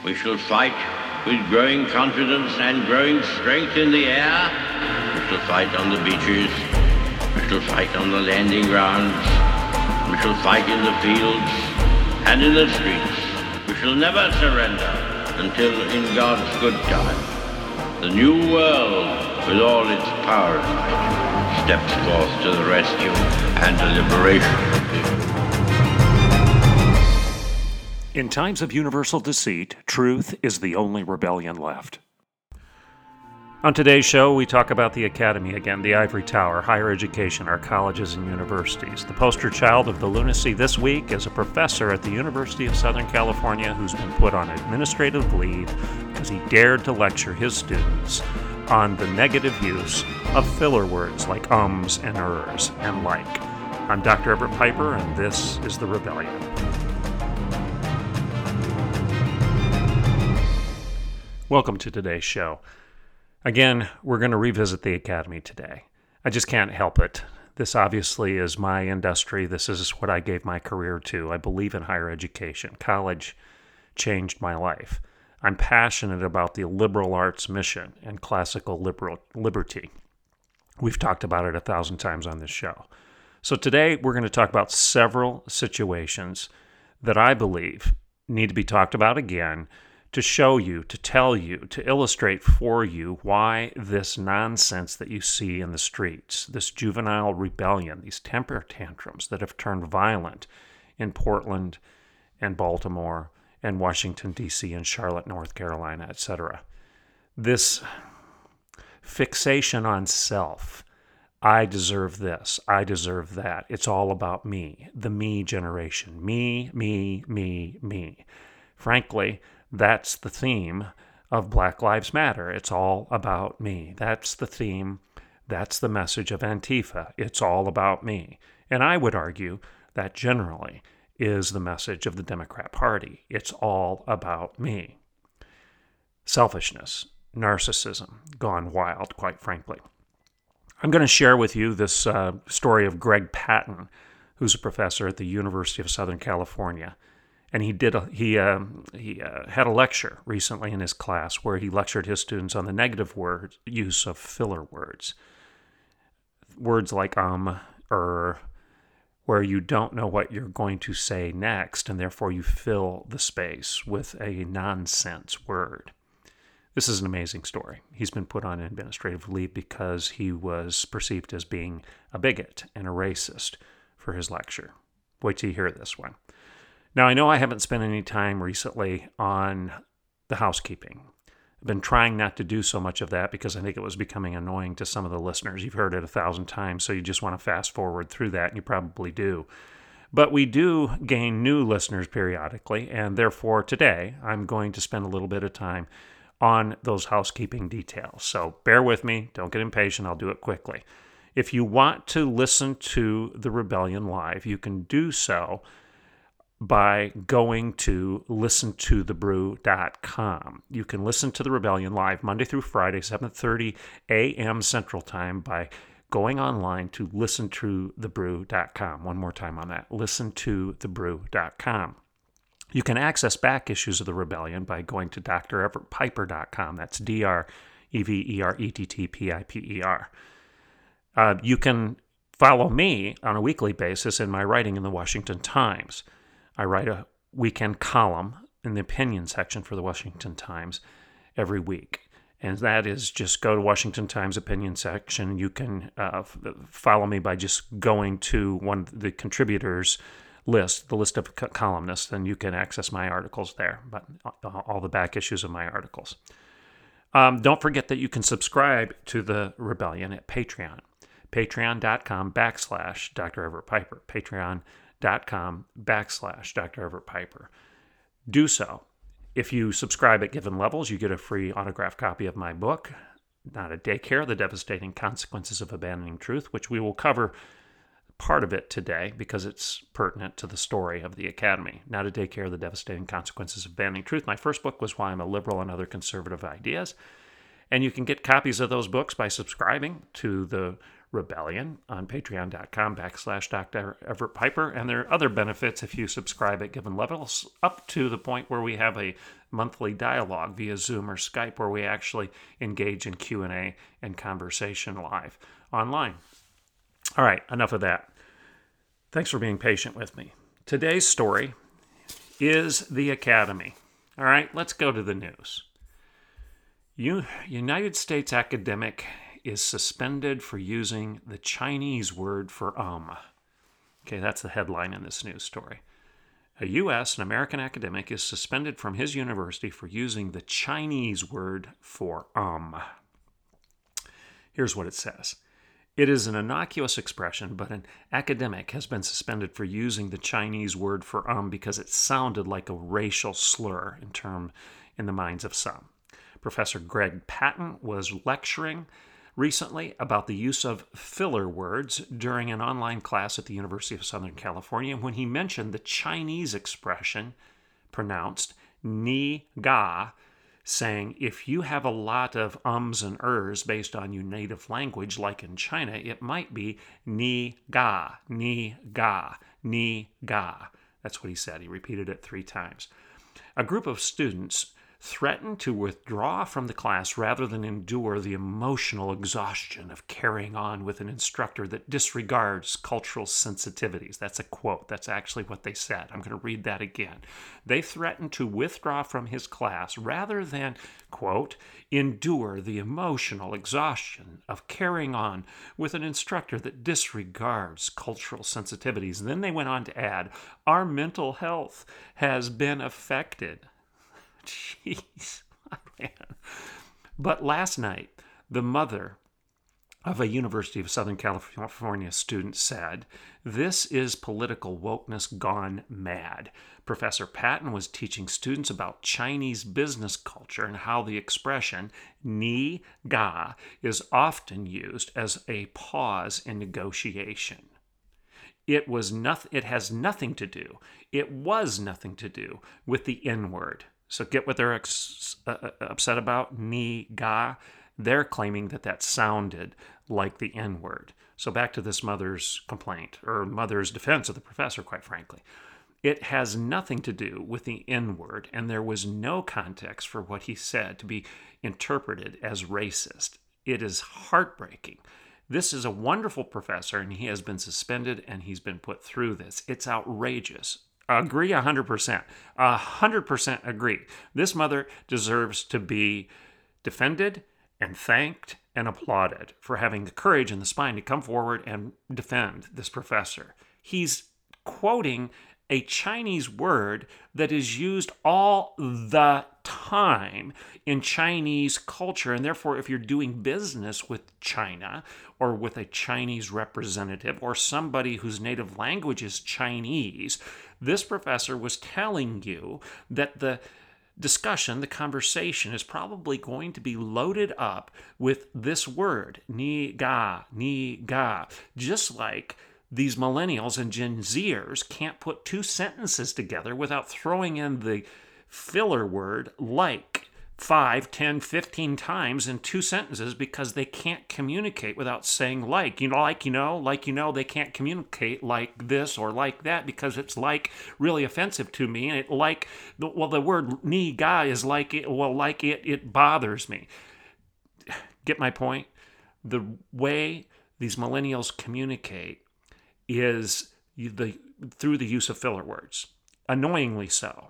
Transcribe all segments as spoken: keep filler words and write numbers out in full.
We shall fight with growing confidence and growing strength in the air. We shall fight on the beaches. We shall fight on the landing grounds. We shall fight in the fields and in the streets. We shall never surrender until, in God's good time, the new world, with all its power and might, steps forth to the rescue and the liberation of people. In times of universal deceit, truth is the only rebellion left. On today's show, we talk about the academy again, the ivory tower, higher education, our colleges and universities. The poster child of the lunacy this week is a professor at the University of Southern California who's been put on administrative leave because he dared to lecture his students on the negative use of filler words like ums and ers and like. I'm Doctor Everett Piper, and this is The Rebellion. Welcome to today's show. Again, we're going to revisit the academy today. I just can't help it. This obviously is my industry. This is what I gave my career to. I believe in higher education. College changed my life. I'm passionate about the liberal arts mission and classical liberal liberty. We've talked about it a thousand times on this show. So today we're going to talk about several situations that I believe need to be talked about again to show you, to tell you, to illustrate for you why this nonsense that you see in the streets, this juvenile rebellion, these temper tantrums that have turned violent in Portland and Baltimore and Washington, D C and Charlotte, North Carolina, et cetera. This fixation on self, I deserve this, I deserve that. It's all about me, the me generation. Me, me, me, me. Frankly, that's the theme of Black Lives Matter. It's all about me. That's the theme. That's the message of Antifa. It's all about me. And I would argue that generally is the message of the Democrat Party. It's all about me. Selfishness, narcissism, gone wild, quite frankly. I'm going to share with you this uh, story of Greg Patton, who's a professor at the University of Southern California. And he did. A, he uh, he uh, had a lecture recently in his class where he lectured his students on the negative word use of filler words, words like um, er, where you don't know what you're going to say next, and therefore you fill the space with a nonsense word. This is an amazing story. He's been put on administrative leave because he was perceived as being a bigot and a racist for his lecture. Wait till you hear this one. Now, I know I haven't spent any time recently on the housekeeping. I've been trying not to do so much of that because I think it was becoming annoying to some of the listeners. You've heard it a thousand times, so you just want to fast forward through that, and you probably do. But we do gain new listeners periodically, and therefore today I'm going to spend a little bit of time on those housekeeping details. So bear with me. Don't get impatient. I'll do it quickly. If you want to listen to The Rebellion live, you can do so by going to listen to the brew dot com. You can listen to The Rebellion live Monday through Friday, seven thirty a.m. Central Time by going online to listen to the brew dot com. One more time on that, listen to the brew dot com. You can access back issues of The Rebellion by going to D R everett piper dot com. That's D R E V E R E T T P I P E R. Uh, you can follow me on a weekly basis in my writing in the Washington Times. I write a weekend column in the opinion section for the Washington Times every week. And that is just go to Washington Times opinion section. You can uh, f- follow me by just going to one of the contributors list, the list of co- columnists, and you can access my articles there, but all the back issues of my articles. Um, don't forget that you can subscribe to The Rebellion at Patreon. Patreon.com backslash Dr. Everett Piper. Patreon dot com backslash Dr. Everett Piper. Do so. If you subscribe at given levels, you get a free autographed copy of my book, Not a Daycare, The Devastating Consequences of Abandoning Truth, which we will cover part of it today because it's pertinent to the story of the Academy. Not a Daycare, The Devastating Consequences of Abandoning Truth. My first book was Why I'm a Liberal and Other Conservative Ideas. And you can get copies of those books by subscribing to the Rebellion on patreon.com backslash Doctor Everett Piper. And there are other benefits if you subscribe at given levels, up to the point where we have a monthly dialogue via Zoom or Skype where we actually engage in Q and A and conversation live online. All right, enough of that. Thanks for being patient with me. Today's story is the Academy. All right, let's go to the news. U- United States academic is suspended for using the Chinese word for um. Okay, that's the headline in this news story. A U S, an American academic, is suspended from his university for using the Chinese word for um. Here's what it says. It is an innocuous expression, but an academic has been suspended for using the Chinese word for um because it sounded like a racial slur in term in the minds of some. Professor Greg Patton was lecturing recently about the use of filler words during an online class at the University of Southern California when he mentioned the Chinese expression pronounced ni ga, saying if you have a lot of ums and ers based on your native language, like in China, it might be ni ga, ni ga, ni ga. That's what he said. He repeated it three times. A group of students threatened to withdraw from the class rather than endure the emotional exhaustion of carrying on with an instructor that disregards cultural sensitivities. That's a quote. That's actually what they said. I'm going to read that again. They threatened to withdraw from his class rather than, quote, endure the emotional exhaustion of carrying on with an instructor that disregards cultural sensitivities. And then they went on to add, our mental health has been affected. Jeez, man. But last night, the mother of a University of Southern California student said, this is political wokeness gone mad. Professor Patton was teaching students about Chinese business culture and how the expression ni ga is often used as a pause in negotiation. It was nothing. It has nothing to do. It was nothing to do with the N-word. So get what they're ex- uh, upset about, ni ga. They're claiming that that sounded like the N-word. So back to this mother's complaint, or mother's defense of the professor, quite frankly. It has nothing to do with the N-word, and there was no context for what he said to be interpreted as racist. It is heartbreaking. This is a wonderful professor, and he has been suspended, and he's been put through this. It's outrageous. Agree one hundred percent. one hundred percent agree. This mother deserves to be defended and thanked and applauded for having the courage and the spine to come forward and defend this professor. He's quoting a Chinese word that is used all the time in Chinese culture. And therefore, if you're doing business with China or with a Chinese representative or somebody whose native language is Chinese, this professor was telling you that the discussion, the conversation is probably going to be loaded up with this word, ni ga, ni ga, just like these millennials and Gen Zers can't put two sentences together without throwing in the filler word like five, ten, fifteen times in two sentences because they can't communicate without saying like. You know, like, you know, like, you know, they can't communicate like this or like that because it's like really offensive to me. And it like, well, the word ni ga is like it, well, like it, it bothers me. Get my point? The way these millennials communicate is the through the use of filler words, annoyingly so.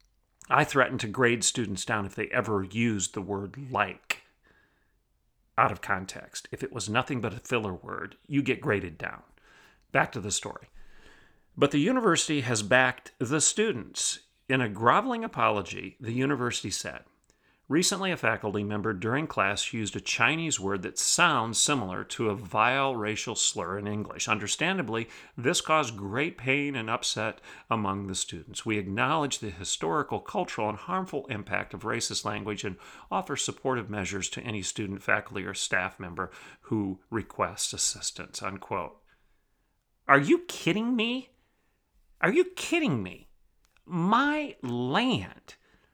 I threaten to grade students down if they ever used the word like out of context. If it was nothing but a filler word, you get graded down. Back to the story. But the university has backed the students. In a groveling apology, the university said, recently, a faculty member during class used a Chinese word that sounds similar to a vile racial slur in English. Understandably, this caused great pain and upset among the students. We acknowledge the historical, cultural, and harmful impact of racist language and offer supportive measures to any student, faculty, or staff member who requests assistance, unquote. Are you kidding me? Are you kidding me? My land.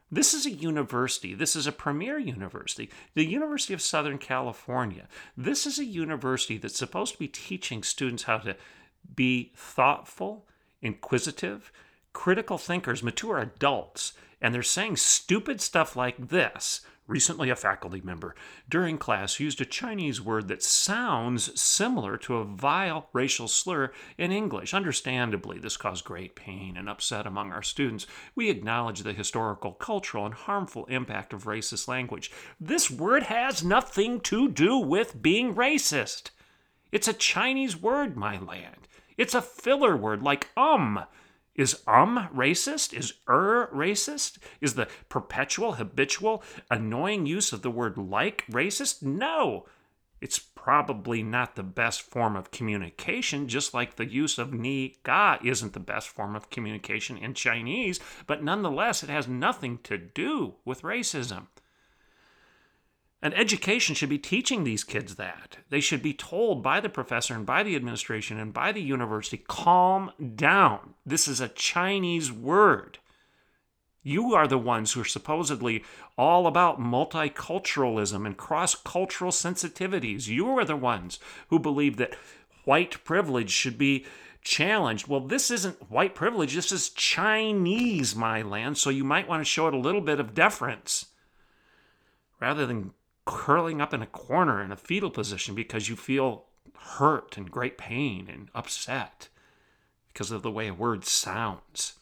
This is a university. This is a premier university, the University of Southern California. This is a university that's supposed to be teaching students how to be thoughtful, inquisitive, critical thinkers, mature adults. And they're saying stupid stuff like this. Recently, a faculty member during class used a Chinese word that sounds similar to a vile racial slur in English. Understandably, this caused great pain and upset among our students. We acknowledge the historical, cultural, and harmful impact of racist language. This word has nothing to do with being racist. It's a Chinese word, my land. It's a filler word like um. Is um racist? Is er racist? Is the perpetual, habitual, annoying use of the word like racist? No. It's probably not the best form of communication, just like the use of ni ga isn't the best form of communication in Chinese, but nonetheless, it has nothing to do with racism. And education should be teaching these kids that. They should be told by the professor and by the administration and by the university, calm down. This is a Chinese word. You are the ones who are supposedly all about multiculturalism and cross-cultural sensitivities. You are the ones who believe that white privilege should be challenged. Well, this isn't white privilege. This is Chinese, my land, so you might want to show it a little bit of deference rather than curling up in a corner in a fetal position because you feel hurt and great pain and upset because of the way a word sounds.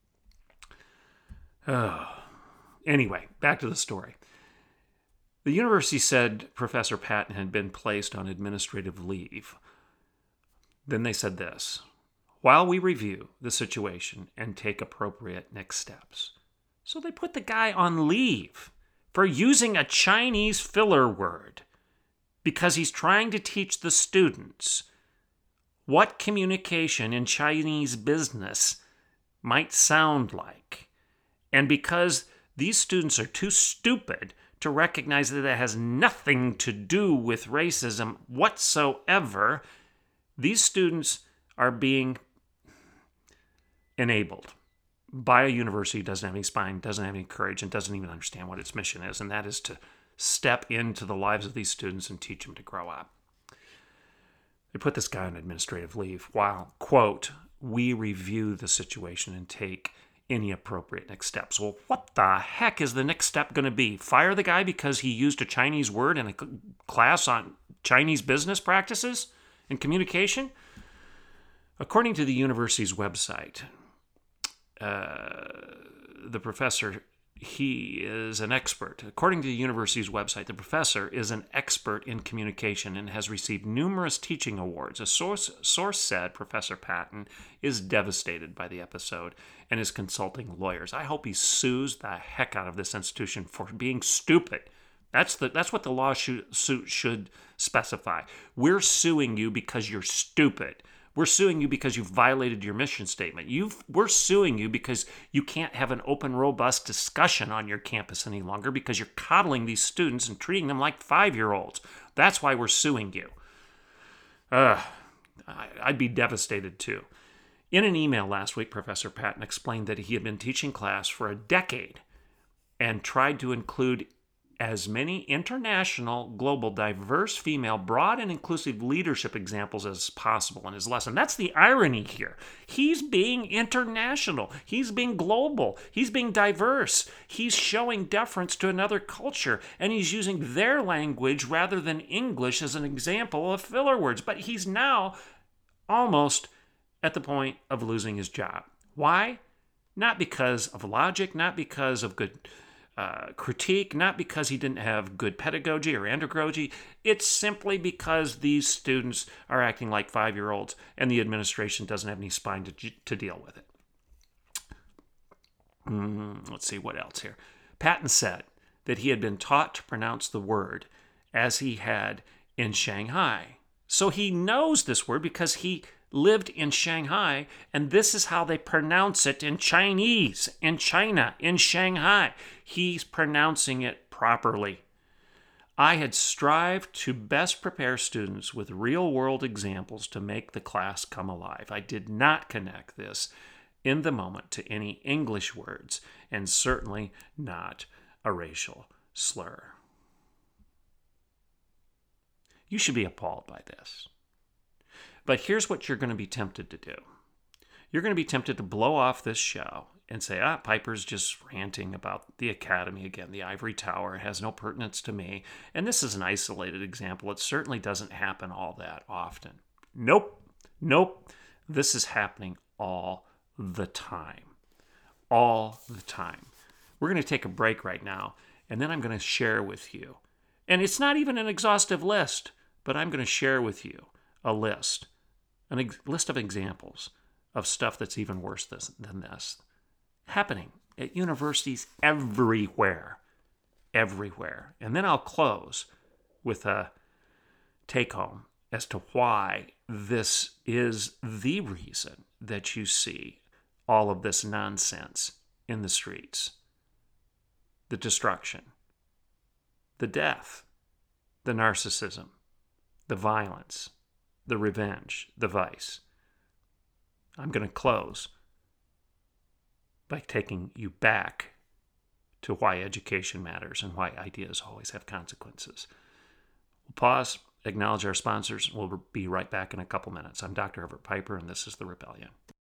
Oh. Anyway, back to the story. The university said Professor Patton had been placed on administrative leave. Then they said this: while we review the situation and take appropriate next steps. So they put the guy on leave for using a Chinese filler word because he's trying to teach the students what communication in Chinese business might sound like. And because these students are too stupid to recognize that it has nothing to do with racism whatsoever, these students are being enabled by a university that doesn't have any spine, doesn't have any courage, and doesn't even understand what its mission is, and that is to step into the lives of these students and teach them to grow up. They put this guy on administrative leave while, quote, we review the situation and take any appropriate next steps. Well, what the heck is the next step going to be? Fire the guy because he used a Chinese word in a class on Chinese business practices and communication? According to the university's website, Uh, the professor, he is an expert. According to the university's website, the professor is an expert in communication and has received numerous teaching awards. A source, source said Professor Patton is devastated by the episode and is consulting lawyers. I hope he sues the heck out of this institution for being stupid. That's the that's what the lawsuit should specify. We're suing you because you're stupid. We're suing you because you've violated your mission statement. You've, we're suing you because you can't have an open, robust discussion on your campus any longer because you're coddling these students and treating them like five-year-olds. That's why we're suing you. Ugh, I'd be devastated too. In an email last week, Professor Patton explained that he had been teaching class for a decade and tried to include as many international, global, diverse, female, broad, and inclusive leadership examples as possible in his lesson. That's the irony here. He's being international. He's being global. He's being diverse. He's showing deference to another culture, and he's using their language rather than English as an example of filler words. But he's now almost at the point of losing his job. Why? Not because of logic, not because of good Uh, critique, not because he didn't have good pedagogy or andragogy. It's simply because these students are acting like five-year-olds and the administration doesn't have any spine to, to deal with it. Mm, let's see what else here. Patton said that he had been taught to pronounce the word as he had in Shanghai. So he knows this word because he lived in Shanghai, and this is how they pronounce it in Chinese, in China, in Shanghai. He's pronouncing it properly. I had strived to best prepare students with real-world examples to make the class come alive. I did not connect this in the moment to any English words, and certainly not a racial slur. You should be appalled by this. But here's what you're going to be tempted to do. You're going to be tempted to blow off this show and say, ah, Piper's just ranting about the academy again. The ivory tower has no pertinence to me. And this is an isolated example. It certainly doesn't happen all that often. Nope. Nope. This is happening all the time. All the time. We're going to take a break right now, and then I'm going to share with you. And it's not even an exhaustive list, but I'm going to share with you a list, a ex- list of examples of stuff that's even worse this, than this, happening at universities everywhere, everywhere. And then I'll close with a take-home as to why this is the reason that you see all of this nonsense in the streets. The destruction, the death, the narcissism, the violence, the revenge, the vice. I'm going to close by taking you back to why education matters and why ideas always have consequences. We'll pause, acknowledge our sponsors, and we'll be right back in a couple minutes. I'm Doctor Everett Piper, and this is The Rebellion.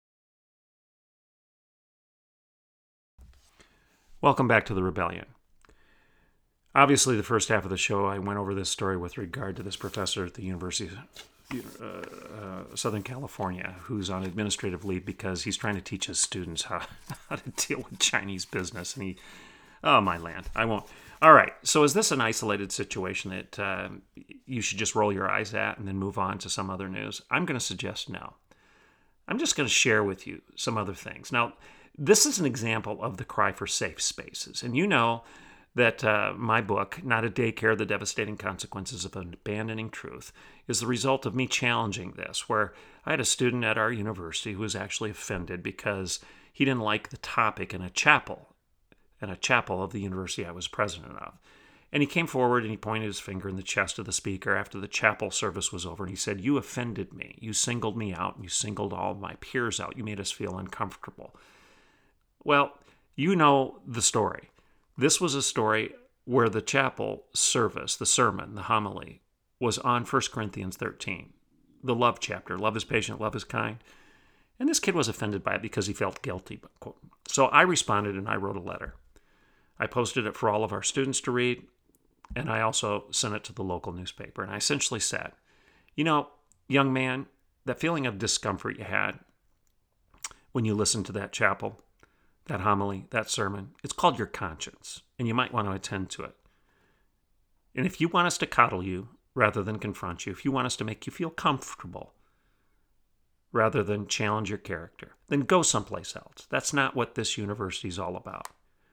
Welcome back to The Rebellion. Obviously, the first half of the show, I went over this story with regard to this professor at the University of uh, uh, Southern California who's on administrative leave because he's trying to teach his students how, how to deal with Chinese business. And he, oh, my land, I won't. All right, so is this an isolated situation that uh, you should just roll your eyes at and then move on to some other news? I'm going to suggest no. I'm just going to share with you some other things. Now, this is an example of the cry for safe spaces. And you know that uh, my book, Not a Daycare, The Devastating Consequences of Abandoning Truth, is the result of me challenging this, where I had a student at our university who was actually offended because he didn't like the topic in a chapel, in a chapel of the university I was president of. And he came forward and he pointed his finger in the chest of the speaker after the chapel service was over, and he said, "You offended me. You singled me out, and you singled all of my peers out. You made us feel uncomfortable." Well, you know the story. This was a story where the chapel service, the sermon, the homily, was on First Corinthians thirteen, the love chapter. Love is patient, love is kind. And this kid was offended by it because he felt guilty. So I responded and I wrote a letter. I posted it for all of our students to read, and I also sent it to the local newspaper. And I essentially said, you know, young man, that feeling of discomfort you had when you listened to that chapel, that homily, that sermon, it's called your conscience, and you might want to attend to it. And if you want us to coddle you rather than confront you, if you want us to make you feel comfortable rather than challenge your character, then go someplace else. That's not what this university is all about.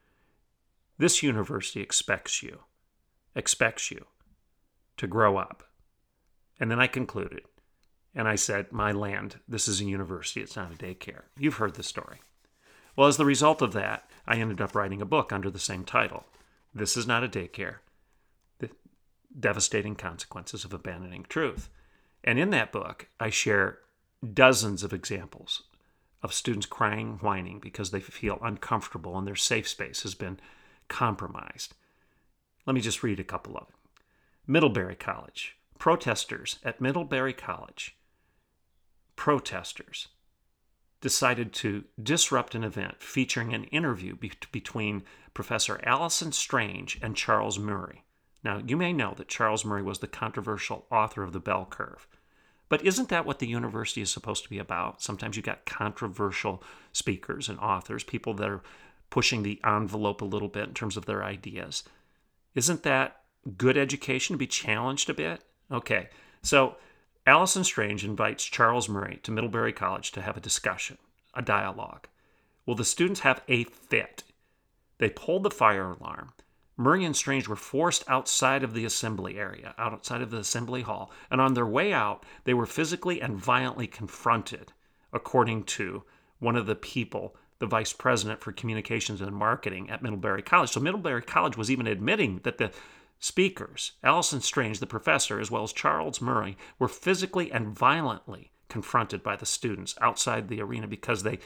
This university expects you, expects you to grow up. And then I concluded, and I said, my land, this is a university, it's not a daycare. You've heard the story. Well, as the result of that, I ended up writing a book under the same title. This is not a daycare. The Devastating Consequences of Abandoning Truth. And in that book, I share dozens of examples of students crying, whining because they feel uncomfortable and their safe space has been compromised. Let me just read a couple of them. Middlebury College. Protesters at Middlebury College. Protesters decided to disrupt an event featuring an interview be- between Professor Allison Strange and Charles Murray. Now, you may know that Charles Murray was the controversial author of The Bell Curve. But isn't that what the university is supposed to be about? Sometimes you've got controversial speakers and authors, people that are pushing the envelope a little bit in terms of their ideas. Isn't that good education to be challenged a bit? Okay, so Allison Strange invites Charles Murray to Middlebury College to have a discussion, a dialogue. Well, the students have a fit. They pulled the fire alarm. Murray and Strange were forced outside of the assembly area, outside of the assembly hall, and on their way out, they were physically and violently confronted, according to one of the people, the vice president for communications and marketing at Middlebury College. So Middlebury College was even admitting that the speakers, Allison Strange, the professor, as well as Charles Murray, were physically and violently confronted by the students outside the arena because they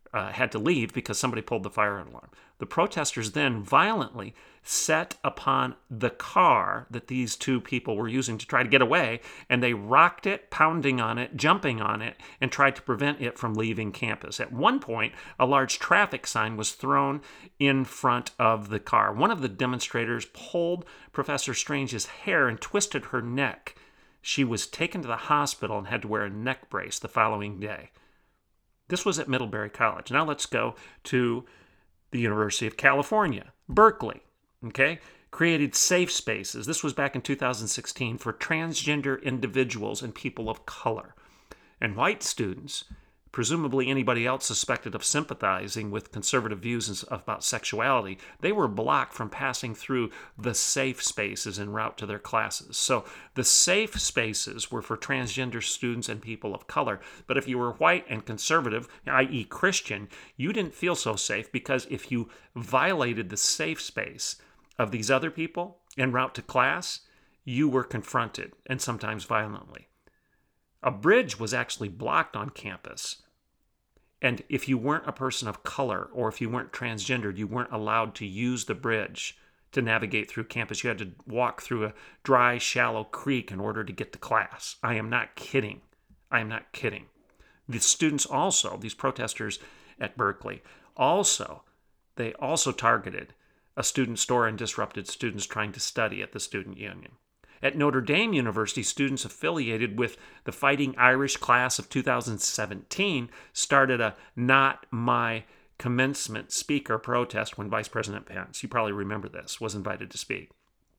uh, had to leave because somebody pulled the fire alarm. The protesters then violently set upon the car that these two people were using to try to get away, and they rocked it, pounding on it, jumping on it, and tried to prevent it from leaving campus. At one point, a large traffic sign was thrown in front of the car. One of the demonstrators pulled Professor Strange's hair and twisted her neck. She was taken to the hospital and had to wear a neck brace the following day. This was at Middlebury College. Now let's go to the University of California, Berkeley. Okay, created safe spaces. This was back in two thousand sixteen for transgender individuals and people of color. And white students, presumably anybody else suspected of sympathizing with conservative views about sexuality, they were blocked from passing through the safe spaces en route to their classes. So the safe spaces were for transgender students and people of color. But if you were white and conservative, that is Christian, you didn't feel so safe, because if you violated the safe space of these other people en route to class, you were confronted, and sometimes violently. A bridge was actually blocked on campus. And if you weren't a person of color, or if you weren't transgendered, you weren't allowed to use the bridge to navigate through campus. You had to walk through a dry, shallow creek in order to get to class. I am not kidding. I am not kidding. The students also, these protesters at Berkeley, also, they also targeted a student store and disrupted students trying to study at the student union. At Notre Dame University, students affiliated with the Fighting Irish class of two thousand seventeen started a Not My Commencement speaker protest when Vice President Pence, you probably remember this, was invited to speak.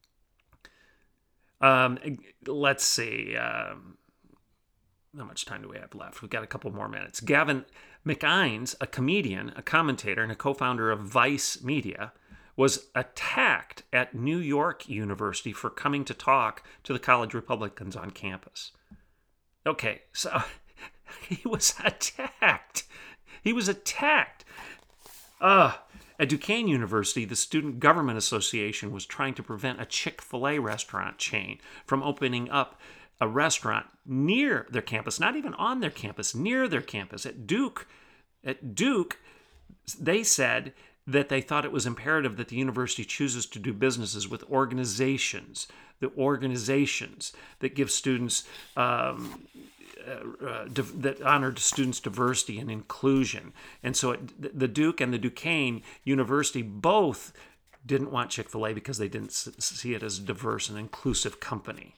Um, let's see. Um, how much time do we have left? We've got a couple more minutes. Gavin McInnes, a comedian, a commentator, and a co-founder of Vice Media, was attacked at New York University for coming to talk to the college Republicans on campus. Okay, so he was attacked. He was attacked. Uh, at Duquesne University, the Student Government Association was trying to prevent a Chick-fil-A restaurant chain from opening up a restaurant near their campus, not even on their campus, near their campus. At Duke, at Duke, they said that they thought it was imperative that the university chooses to do businesses with organizations, the organizations that give students, um, uh, uh, that honored students' diversity and inclusion. And so it, the Duke and the Duquesne University both didn't want Chick-fil-A because they didn't see it as a diverse and inclusive company.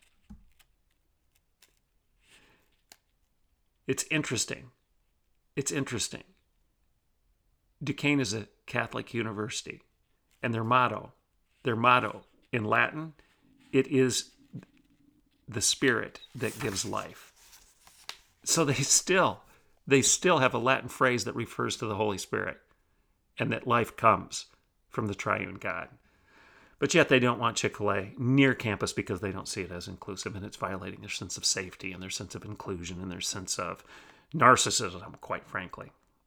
It's interesting. It's interesting. Duquesne is a Catholic university, and their motto, their motto in Latin, it is the Spirit that gives life. So they still, they still have a Latin phrase that refers to the Holy Spirit, and that life comes from the triune God. But yet they don't want Chick-fil-A near campus because they don't see it as inclusive, and it's violating their sense of safety and their sense of inclusion and their sense of narcissism, quite frankly.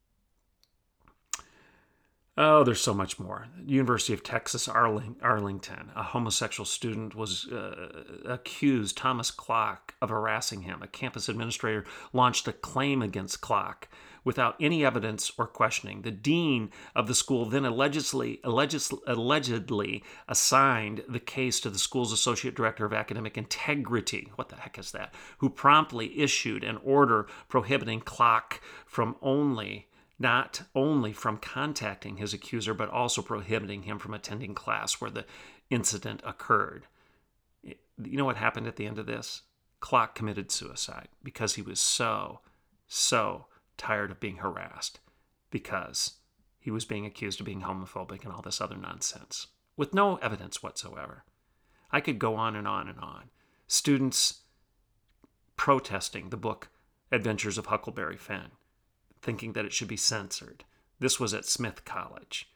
Oh, there's so much more. University of Texas, Arling, Arlington, a homosexual student was uh, accused, Thomas Klock, of harassing him. A campus administrator launched a claim against Klock without any evidence or questioning. The dean of the school then allegedly, allegedly, allegedly assigned the case to the school's associate director of academic integrity, what the heck is that, who promptly issued an order prohibiting Klock from only... not only from contacting his accuser, but also prohibiting him from attending class where the incident occurred. You know what happened at the end of this? Klock committed suicide because he was so, so tired of being harassed because he was being accused of being homophobic and all this other nonsense with no evidence whatsoever. I could go on and on and on. Students protesting the book Adventures of Huckleberry Finn, thinking that it should be censored. This was at Smith College.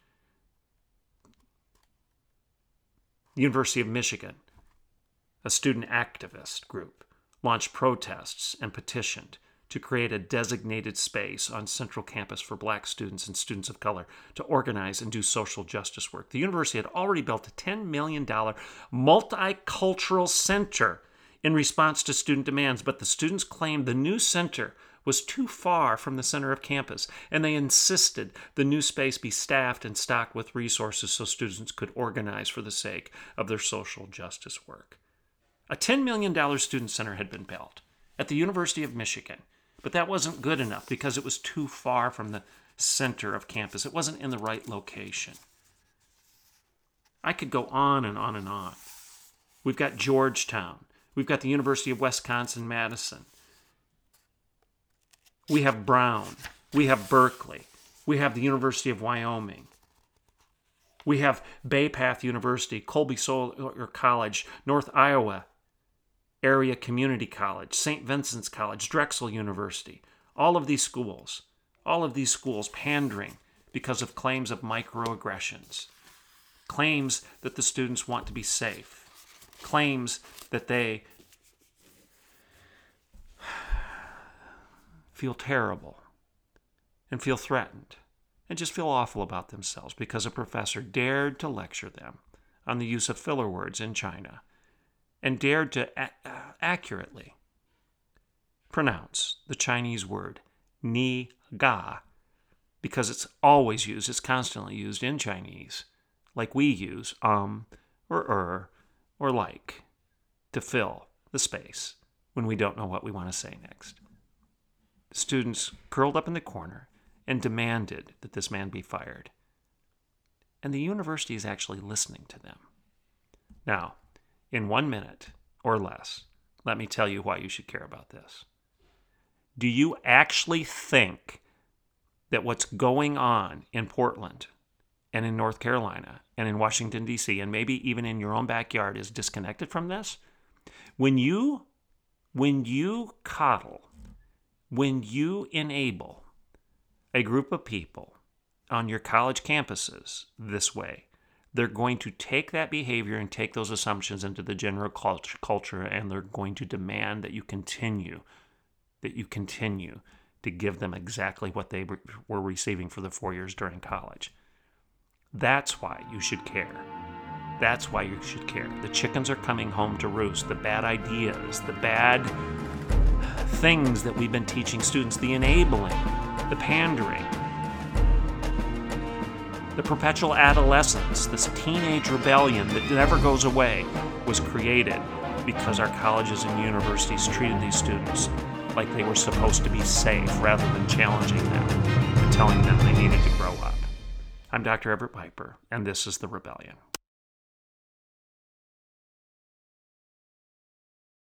The University of Michigan, a student activist group, launched protests and petitioned to create a designated space on Central Campus for black students and students of color to organize and do social justice work. The university had already built a ten million dollars multicultural center in response to student demands, but the students claimed the new center was too far from the center of campus, and they insisted the new space be staffed and stocked with resources so students could organize for the sake of their social justice work. A ten million dollars student center had been built at the University of Michigan, but that wasn't good enough because it was too far from the center of campus. It wasn't in the right location. I could go on and on and on. We've got Georgetown. We've got the University of Wisconsin-Madison. We have Brown. We have Berkeley. We have the University of Wyoming. We have Bay Path University, Colby Solar College, North Iowa Area Community College, Saint Vincent's College, Drexel University. All of these schools, all of these schools pandering because of claims of microaggressions, claims that the students want to be safe, claims that they feel terrible and feel threatened and just feel awful about themselves because a professor dared to lecture them on the use of filler words in China and dared to a- accurately pronounce the Chinese word ni ga because it's always used, it's constantly used in Chinese, like we use um or er or like to fill the space when we don't know what we want to say next. Students curled up in the corner and demanded that this man be fired. And the university is actually listening to them. Now, in one minute or less, let me tell you why you should care about this. Do you actually think that what's going on in Portland and in North Carolina and in Washington, D C, and maybe even in your own backyard is disconnected from this? When you, when you coddle, when you enable a group of people on your college campuses this way, they're going to take that behavior and take those assumptions into the general culture, and they're going to demand that you continue, that you continue to give them exactly what they were receiving for the four years during college. That's why you should care. That's why you should care. The chickens are coming home to roost. The bad ideas, the bad things that we've been teaching students, the enabling, the pandering, the perpetual adolescence, this teenage rebellion that never goes away, was created because our colleges and universities treated these students like they were supposed to be safe rather than challenging them and telling them they needed to grow up. I'm Doctor Everett Piper, and this is The Rebellion.